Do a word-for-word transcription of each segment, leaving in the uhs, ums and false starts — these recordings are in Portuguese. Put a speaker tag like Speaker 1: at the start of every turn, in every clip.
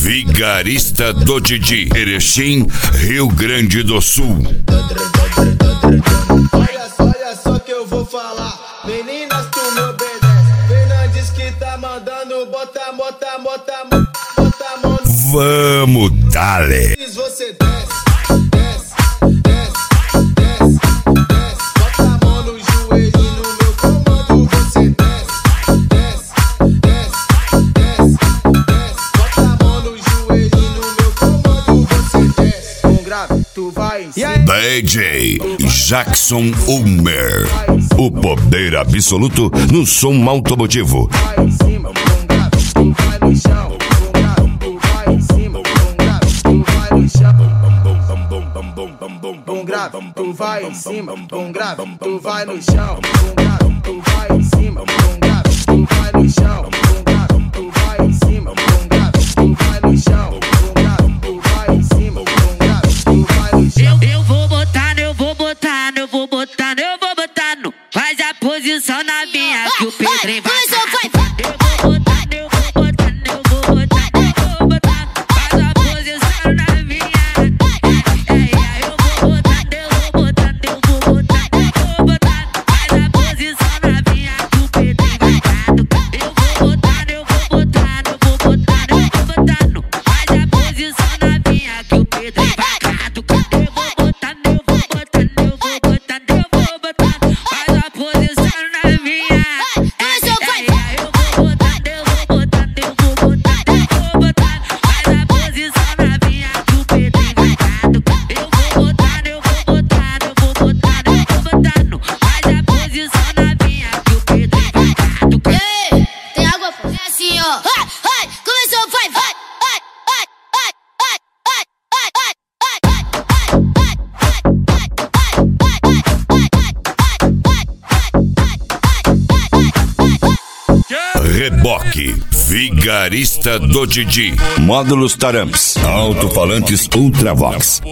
Speaker 1: Vigarista do Didi, Erechim, Rio Grande do Sul.
Speaker 2: Olha só, olha só que eu vou falar. Meninas, tu me obedece. Fernandes que tá mandando. Bota, bota, bota, bota a mão no...
Speaker 1: Vamos, dale.
Speaker 2: Você desce, desce, desce, desce, desce. Bota a mão no joelho e no meu comando. Você desce, desce, desce, desce, desce. Bota a mão no joelho e no meu comando. Você desce. Com grave, tu vai em cima.
Speaker 1: D J Jackson Ulmer, o poder absoluto no som automotivo.
Speaker 2: Vai em cima, com grave, tu vai no chão. Com grave, tu vai em cima. Com grave, tu vai no chão. Com grave, tu vai em cima. Com grave, tu vai no chão. Com grave, tu vai em cima. Com grave, tu vai no chão. Com grave, tu vai em cima. Com grave, tu vai no chão. Com grave, tu vai em cima. Com grave, tu vai no chão.
Speaker 3: Eu, eu vou botar, eu vou botar, eu vou botar, eu vou botar no. Faz a posição na minha que o Pedrinho vai. Eu vou botar, eu vou botar, eu vou botar, eu vou botar. Faz a posição na minha. Eu vou botar, eu vou botar, eu vou botar, eu vou botar. Faz a posição na minha que o Pedrinho vai. Eu vou botar, eu vou botar, eu vou botar, eu vou botar no. Faz a posição na minha que o Pedrinho vai. Eu vou botar, eu vou botar, eu vou botar, eu vou botar. Faz a posição na minha. Eu vou botar, eu vou botar, eu vou botar, eu vou botar. Faz a posição na minha que o Pedrinho vai. Eu vou botar, eu vou botar, eu vou botar, eu vou botar no. Faz a posição na minha que o Pedrinho vai.
Speaker 4: Ei, tem água fora? É assim, ó. Vai, vai, começou, vai, vai, vai, vai, vai, vai,
Speaker 1: Reboque, Vigarista do Didi, módulos Taramps, alto-falantes Ultravox.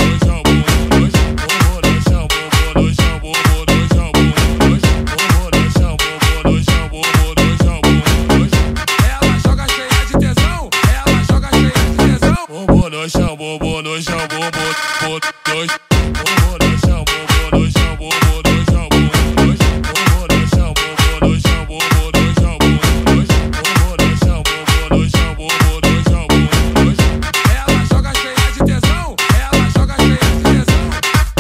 Speaker 5: Ela joga cheia de tesão, ela joga cheia de tesão. Bobo no chão, bobo no chão, bobo, bobo no chão. Bobo no chão, bobo no chão, bobo no chão, bobo no chão. Bobo no chão, bobo no chão, bobo no chão, bobo no chão. Bobo no chão, bobo no chão, bobo no chão, bobo no chão. Ela joga cheia de tesão, ela joga cheia de tesão.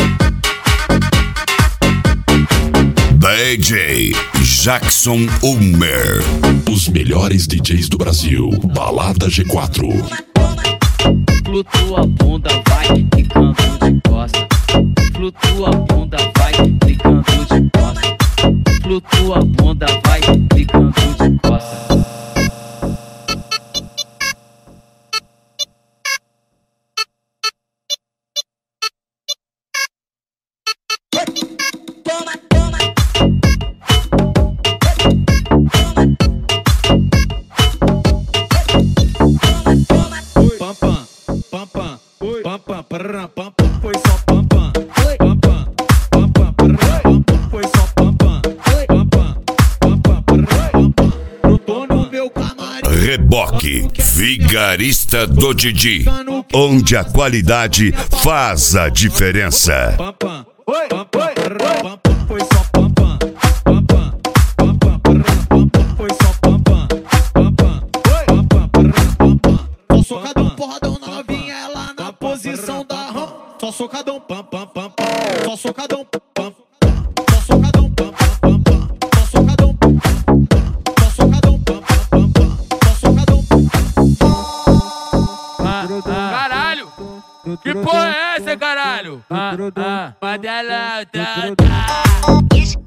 Speaker 1: D J Jackson Ulmer.
Speaker 6: Os melhores D Js do Brasil. Balada G quatro.
Speaker 3: Flutua a bunda, vai ficando de costa. Flutua a bunda, vai ficando de costa. Flutua a bunda, vai ficando de costa.
Speaker 5: Pam pam, pam pam, pam pam, parará, pam pam, foi só pam pam, pam pam, pam pam, parará, pam pam, foi só pam pam, pam pam, pam pam, parará, pam pam. Eu tô no meu camarim.
Speaker 1: Reboque, Vigarista do Didi, onde a qualidade faz a diferença.
Speaker 5: Pam pam, pam pam, parará, pam pam, foi só pam pam, pam pam, pam pam, parará, pam pam, foi só pam pam, pam pam, pam pam, parará, pam pam. Só socadão, porradão na novinha, ela na posição da rã. Só socadão, pam pam pam pam. Só socadão, pam pam. Só socadão, pam pam pam pam. Só socadão, pam pam pam. Só socadão, pam pam pam pam. Só socadão, pam pam.
Speaker 7: Caralho! Que porra é essa, caralho? Ah, ah, Madela, tá, tá.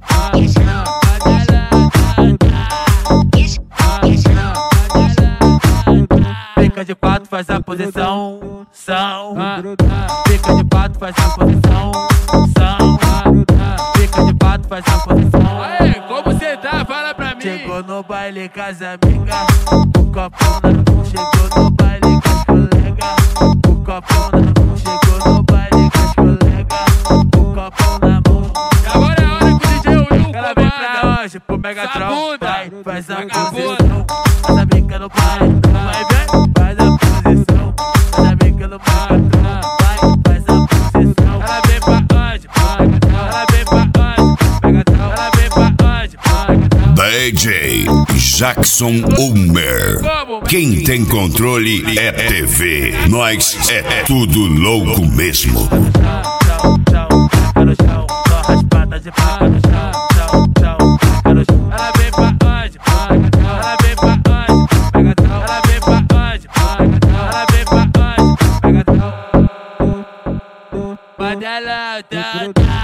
Speaker 7: Fica de pato, faz a posição, são. Fica de pato, faz a posição, são. Fica de pato, faz a posição. Aê, como você tá? Fala pra mim. Chegou no baile com as amigas, o copão na mão. Chegou no baile com as colegas, o copão na mão. Chegou no baile com as colegas, o copão na mão. E agora é a hora que o D J Will comanda. Ela vem pra hoje pro Megatron, vai, faz a posição. Faz a bica no pai, vai, vem, faz a posição.
Speaker 1: D J Jackson Ulmer. Quem tem controle é T V. Nós é tudo louco mesmo.
Speaker 7: Tchau, tchau, fica no chão, só raspada de pá no chão. Tchau, tchau, fica no chão. Ela vem pra onde? Ela vem pra onde? Ela vem pra onde? Ela vem pra onde? Badelão, tá, tá.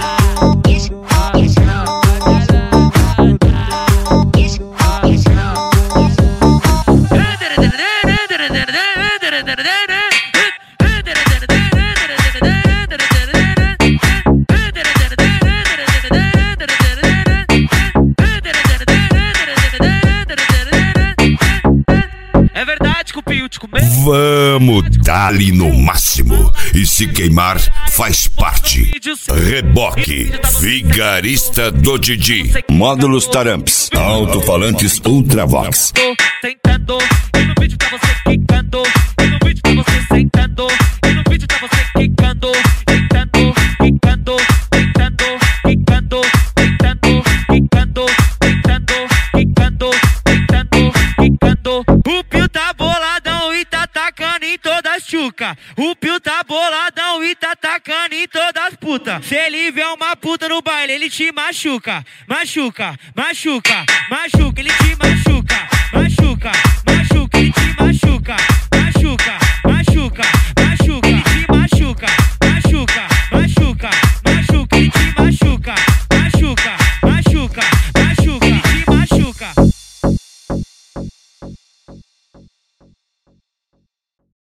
Speaker 7: É verdade que o Pio te comeu?
Speaker 1: Vamos dar-lhe no máximo. E se queimar, faz parte. Reboque, vigarista do Didi. Módulos Taramps, alto-falantes Ultravox.
Speaker 7: Tô tentando, e no vídeo tá você quicando. E no vídeo tá você sentando. E no vídeo tá você quicando. Tentando, quicando, tentando, quicando, tentando, quicando, tentando, quicando, tentando, quicando. O Pio tá boladão e tá tacando em todas as chuca. O Pio tá boladão e tá tacando em todas as puta. Se ele vê uma puta no baile, ele te machuca. Machuca, machuca, machuca, ele te machuca. Machuca, machuca, ele te machuca. Machuca,